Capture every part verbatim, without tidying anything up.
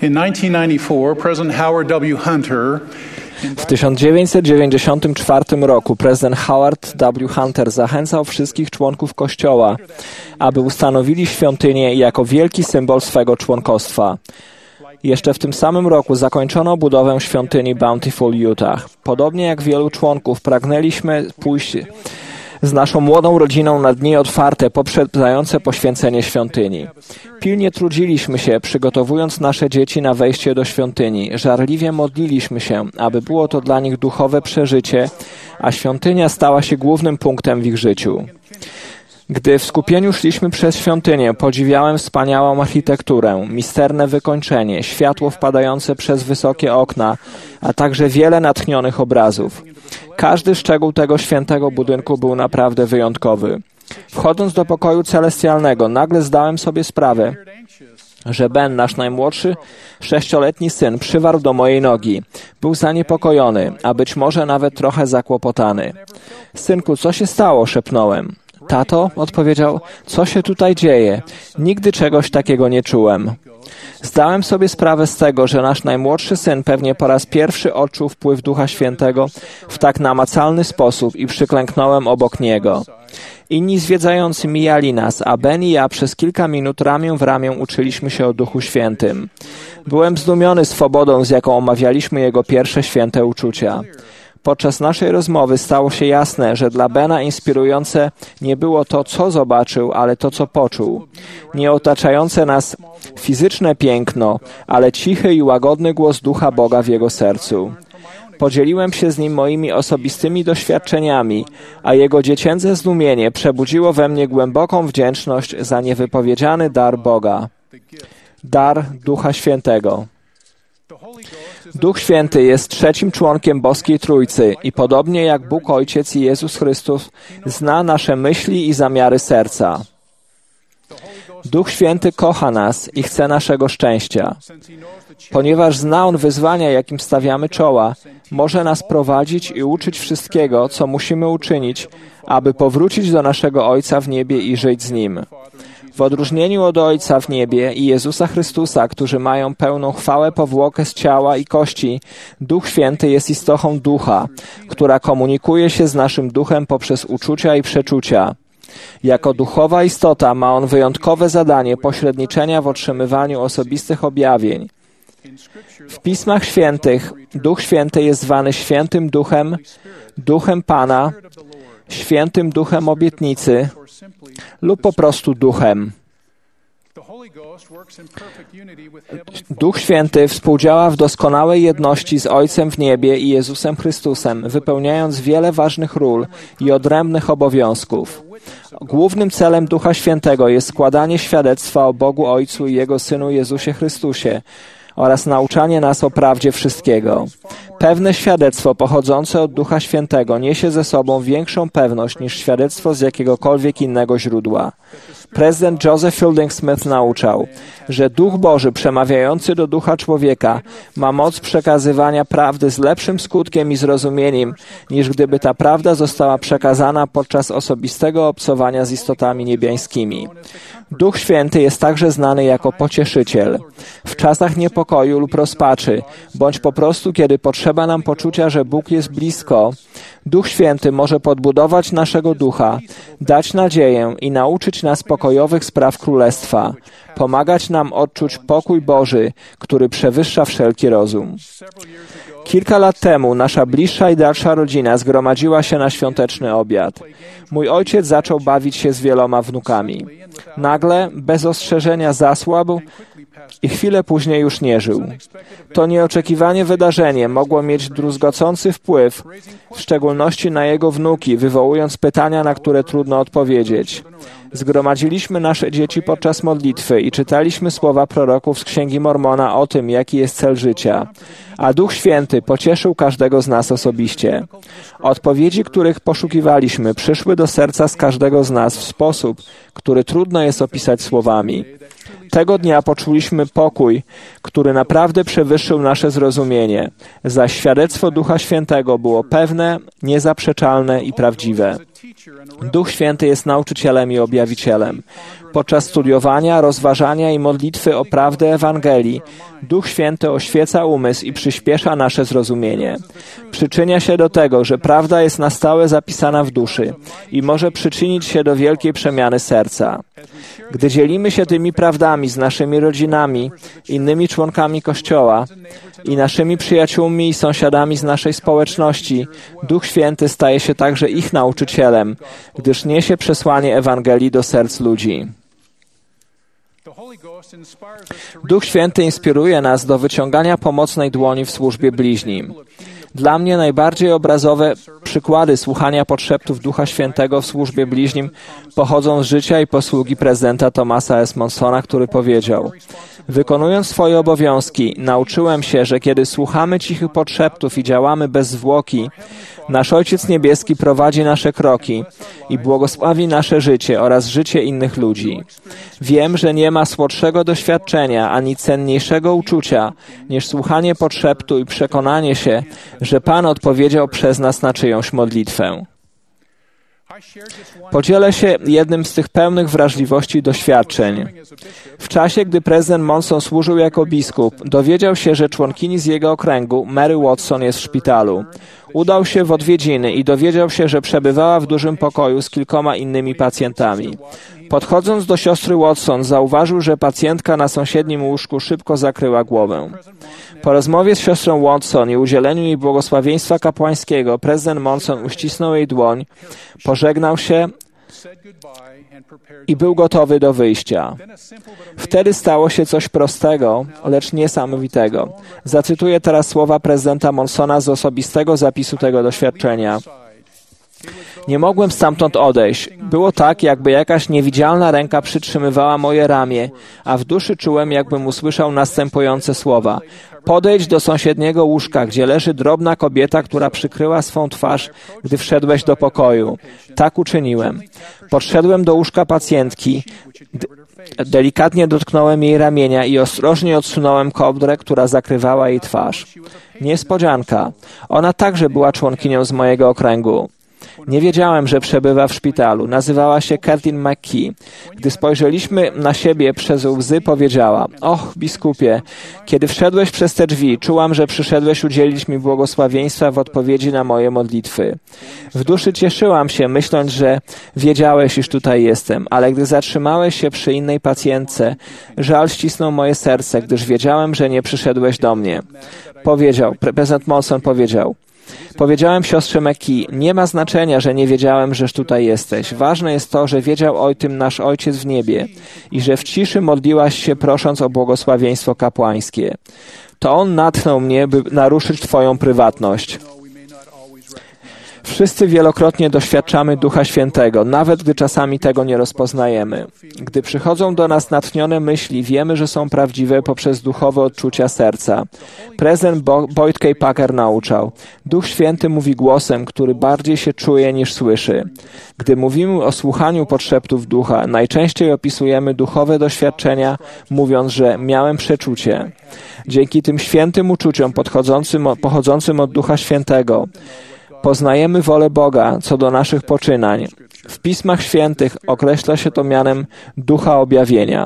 In nineteen ninety-four, President Howard W. Hunter W tysiąc dziewięćset dziewięćdziesiątym czwartym roku prezydent Howard W. Hunter zachęcał wszystkich członków Kościoła, aby ustanowili świątynię jako wielki symbol swego członkostwa. Jeszcze w tym samym roku zakończono budowę świątyni Bountiful, Utah. Podobnie jak wielu członków, pragnęliśmy pójść z naszą młodą rodziną na dni otwarte poprzedzające poświęcenie świątyni. Pilnie trudziliśmy się, przygotowując nasze dzieci na wejście do świątyni. Żarliwie modliliśmy się, aby było to dla nich duchowe przeżycie, a świątynia stała się głównym punktem w ich życiu. Gdy w skupieniu szliśmy przez świątynię, podziwiałem wspaniałą architekturę, misterne wykończenie, światło wpadające przez wysokie okna, a także wiele natchnionych obrazów. Każdy szczegół tego świętego budynku był naprawdę wyjątkowy. Wchodząc do pokoju celestialnego, nagle zdałem sobie sprawę, że Ben, nasz najmłodszy, sześcioletni syn, przywarł do mojej nogi. Był zaniepokojony, a być może nawet trochę zakłopotany. Synku, co się stało? Szepnąłem. Tato, odpowiedział, co się tutaj dzieje? Nigdy czegoś takiego nie czułem. Zdałem sobie sprawę z tego, że nasz najmłodszy syn pewnie po raz pierwszy odczuł wpływ Ducha Świętego w tak namacalny sposób i przyklęknąłem obok niego. Inni zwiedzający mijali nas, a Ben i ja przez kilka minut ramię w ramię uczyliśmy się o Duchu Świętym. Byłem zdumiony swobodą, z jaką omawialiśmy jego pierwsze święte uczucia. Podczas naszej rozmowy stało się jasne, że dla Bena inspirujące nie było to, co zobaczył, ale to, co poczuł. Nie otaczające nas fizyczne piękno, ale cichy i łagodny głos Ducha Boga w jego sercu. Podzieliłem się z nim moimi osobistymi doświadczeniami, a jego dziecięce zdumienie przebudziło we mnie głęboką wdzięczność za niewypowiedziany dar Boga. Dar Ducha Świętego. Duch Święty jest trzecim członkiem Boskiej Trójcy i podobnie jak Bóg Ojciec i Jezus Chrystus zna nasze myśli i zamiary serca. Duch Święty kocha nas i chce naszego szczęścia. Ponieważ zna On wyzwania, jakim stawiamy czoła, może nas prowadzić i uczyć wszystkiego, co musimy uczynić, aby powrócić do naszego Ojca w niebie i żyć z Nim. W odróżnieniu od Ojca w niebie i Jezusa Chrystusa, którzy mają pełną chwałę powłokę z ciała i kości, Duch Święty jest istotą ducha, która komunikuje się z naszym duchem poprzez uczucia i przeczucia. Jako duchowa istota ma on wyjątkowe zadanie pośredniczenia w otrzymywaniu osobistych objawień. W Pismach Świętych Duch Święty jest zwany Świętym Duchem, Duchem Pana, Świętym Duchem Obietnicy lub po prostu Duchem. Duch Święty współdziała w doskonałej jedności z Ojcem w niebie i Jezusem Chrystusem, wypełniając wiele ważnych ról i odrębnych obowiązków. Głównym celem Ducha Świętego jest składanie świadectwa o Bogu Ojcu i Jego Synu Jezusie Chrystusie oraz nauczanie nas o prawdzie wszystkiego. Pewne świadectwo pochodzące od Ducha Świętego niesie ze sobą większą pewność niż świadectwo z jakiegokolwiek innego źródła. Prezydent Joseph Fielding Smith nauczał, że Duch Boży przemawiający do ducha człowieka ma moc przekazywania prawdy z lepszym skutkiem i zrozumieniem, niż gdyby ta prawda została przekazana podczas osobistego obcowania z istotami niebiańskimi. Duch Święty jest także znany jako pocieszyciel. W czasach niepokoju lub rozpaczy, bądź po prostu kiedy potrzeba nam poczucia, że Bóg jest blisko, Duch Święty może podbudować naszego ducha, dać nadzieję i nauczyć nas pokojowych spraw Królestwa, pomagać nam odczuć pokój Boży, który przewyższa wszelki rozum. Kilka lat temu nasza bliższa i dalsza rodzina zgromadziła się na świąteczny obiad. Mój ojciec zaczął bawić się z wieloma wnukami. Nagle, bez ostrzeżenia, zasłabł i chwilę później już nie żył. To nieoczekiwane wydarzenie mogło mieć druzgocący wpływ, w szczególności na jego wnuki, wywołując pytania, na które trudno odpowiedzieć. Zgromadziliśmy nasze dzieci podczas modlitwy i czytaliśmy słowa proroków z Księgi Mormona o tym, jaki jest cel życia. A Duch Święty pocieszył każdego z nas osobiście. Odpowiedzi, których poszukiwaliśmy, przyszły do serca z każdego z nas w sposób, który trudno jest opisać słowami. Tego dnia poczuliśmy pokój, który naprawdę przewyższył nasze zrozumienie, zaś świadectwo Ducha Świętego było pewne, niezaprzeczalne i prawdziwe. Duch Święty jest nauczycielem i objawicielem. Podczas studiowania, rozważania i modlitwy o prawdę Ewangelii, Duch Święty oświeca umysł i przyspiesza nasze zrozumienie. Przyczynia się do tego, że prawda jest na stałe zapisana w duszy i może przyczynić się do wielkiej przemiany serca. Gdy dzielimy się tymi prawdami z naszymi rodzinami, innymi członkami Kościoła i naszymi przyjaciółmi i sąsiadami z naszej społeczności, Duch Święty staje się także ich nauczycielem, gdyż niesie przesłanie Ewangelii do serc ludzi. Duch Święty inspiruje nas do wyciągania pomocnej dłoni w służbie bliźnim. Dla mnie najbardziej obrazowe przykłady słuchania podszeptów Ducha Świętego w służbie bliźnim pochodzą z życia i posługi prezydenta Thomasa S. Monsona, który powiedział: wykonując swoje obowiązki, nauczyłem się, że kiedy słuchamy cichych podszeptów i działamy bez zwłoki, nasz Ojciec Niebieski prowadzi nasze kroki i błogosławi nasze życie oraz życie innych ludzi. Wiem, że nie ma słodszego doświadczenia ani cenniejszego uczucia niż słuchanie podszeptu i przekonanie się, że Pan odpowiedział przez nas na czyjąś modlitwę. Podzielę się jednym z tych pełnych wrażliwości doświadczeń. W czasie, gdy prezydent Monson służył jako biskup, dowiedział się, że członkini z jego okręgu, Mary Watson, jest w szpitalu. Udał się w odwiedziny i dowiedział się, że przebywała w dużym pokoju z kilkoma innymi pacjentami. Podchodząc do siostry Watson, zauważył, że pacjentka na sąsiednim łóżku szybko zakryła głowę. Po rozmowie z siostrą Watson i udzieleniu jej błogosławieństwa kapłańskiego, prezydent Monson uścisnął jej dłoń, pożegnał się i był gotowy do wyjścia. Wtedy stało się coś prostego, lecz niesamowitego. Zacytuję teraz słowa prezydenta Monsona z osobistego zapisu tego doświadczenia. Nie mogłem stamtąd odejść. Było tak, jakby jakaś niewidzialna ręka przytrzymywała moje ramię, a w duszy czułem, jakbym usłyszał następujące słowa. Podejdź do sąsiedniego łóżka, gdzie leży drobna kobieta, która przykryła swą twarz, gdy wszedłeś do pokoju. Tak uczyniłem. Podszedłem do łóżka pacjentki, delikatnie dotknąłem jej ramienia i ostrożnie odsunąłem kołdrę, która zakrywała jej twarz. Niespodzianka. Ona także była członkinią z mojego okręgu. Nie wiedziałem, że przebywa w szpitalu. Nazywała się Curtin McKee. Gdy spojrzeliśmy na siebie przez łzy, powiedziała: och, biskupie, kiedy wszedłeś przez te drzwi, czułam, że przyszedłeś udzielić mi błogosławieństwa w odpowiedzi na moje modlitwy. W duszy cieszyłam się, myśląc, że wiedziałeś, iż tutaj jestem, ale gdy zatrzymałeś się przy innej pacjentce, żal ścisnął moje serce, gdyż wiedziałem, że nie przyszedłeś do mnie. Powiedział, prezydent Monson powiedział: powiedziałem siostrze McKee, nie ma znaczenia, że nie wiedziałem, żeż tutaj jesteś. Ważne jest to, że wiedział o tym nasz Ojciec w niebie i że w ciszy modliłaś się, prosząc o błogosławieństwo kapłańskie. To On natchnął mnie, by naruszyć Twoją prywatność. Wszyscy wielokrotnie doświadczamy Ducha Świętego, nawet gdy czasami tego nie rozpoznajemy. Gdy przychodzą do nas natchnione myśli, wiemy, że są prawdziwe poprzez duchowe odczucia serca. Prezydent Bo- Boyd K. Packer nauczał: Duch Święty mówi głosem, który bardziej się czuje niż słyszy. Gdy mówimy o słuchaniu podszeptów Ducha, najczęściej opisujemy duchowe doświadczenia, mówiąc, że miałem przeczucie. Dzięki tym świętym uczuciom podchodzącym, pochodzącym od Ducha Świętego, poznajemy wolę Boga co do naszych poczynań. W Pismach Świętych określa się to mianem Ducha Objawienia.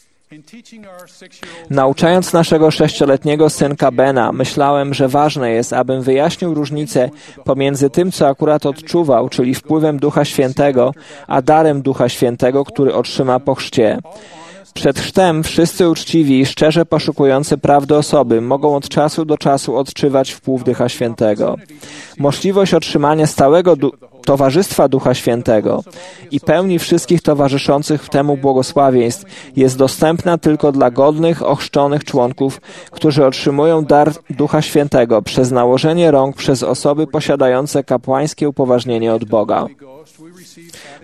Nauczając naszego sześcioletniego synka Bena, myślałem, że ważne jest, abym wyjaśnił różnicę pomiędzy tym, co akurat odczuwał, czyli wpływem Ducha Świętego, a darem Ducha Świętego, który otrzyma po chrzcie. Przed chrztem wszyscy uczciwi i szczerze poszukujący prawdy osoby mogą od czasu do czasu odczuwać wpływ Ducha Świętego. Możliwość otrzymania stałego du- towarzystwa Ducha Świętego i pełni wszystkich towarzyszących temu błogosławieństw jest dostępna tylko dla godnych, ochrzczonych członków, którzy otrzymują dar Ducha Świętego przez nałożenie rąk przez osoby posiadające kapłańskie upoważnienie od Boga.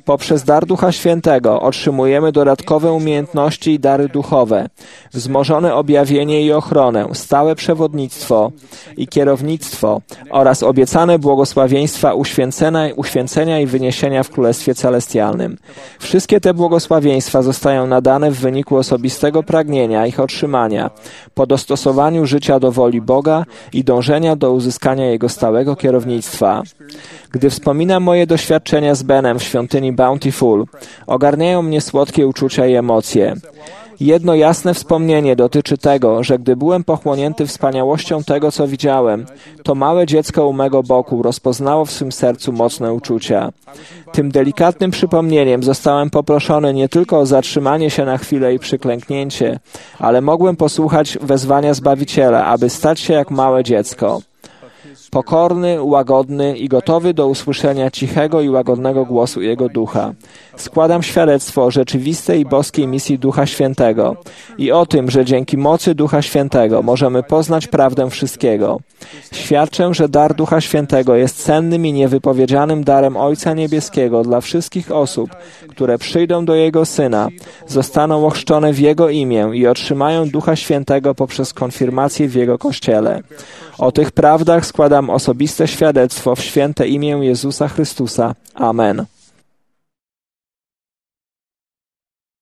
Poprzez dar Ducha Świętego otrzymujemy dodatkowe umiejętności i dary duchowe, wzmożone objawienie i ochronę, stałe przewodnictwo i kierownictwo oraz obiecane błogosławieństwa uświęcenia, uświęcenia i wyniesienia w Królestwie Celestialnym. Wszystkie te błogosławieństwa zostają nadane w wyniku osobistego pragnienia ich otrzymania, po dostosowaniu życia do woli Boga i dążenia do uzyskania Jego stałego kierownictwa. Gdy wspominam moje doświadczenia z Benem w świątyni Bountiful, ogarniają mnie słodkie uczucia i emocje. Jedno jasne wspomnienie dotyczy tego, że gdy byłem pochłonięty wspaniałością tego, co widziałem, to małe dziecko u mego boku rozpoznało w swym sercu mocne uczucia. Tym delikatnym przypomnieniem zostałem poproszony nie tylko o zatrzymanie się na chwilę i przyklęknięcie, ale mogłem posłuchać wezwania Zbawiciela, aby stać się jak małe dziecko. Pokorny, łagodny i gotowy do usłyszenia cichego i łagodnego głosu Jego Ducha. Składam świadectwo o rzeczywistej i boskiej misji Ducha Świętego i o tym, że dzięki mocy Ducha Świętego możemy poznać prawdę wszystkiego. Świadczę, że dar Ducha Świętego jest cennym i niewypowiedzianym darem Ojca Niebieskiego dla wszystkich osób, które przyjdą do Jego Syna, zostaną ochrzczone w Jego imię i otrzymają Ducha Świętego poprzez konfirmację w Jego Kościele. O tych prawdach składam osobiste świadectwo w święte imię Jezusa Chrystusa. Amen.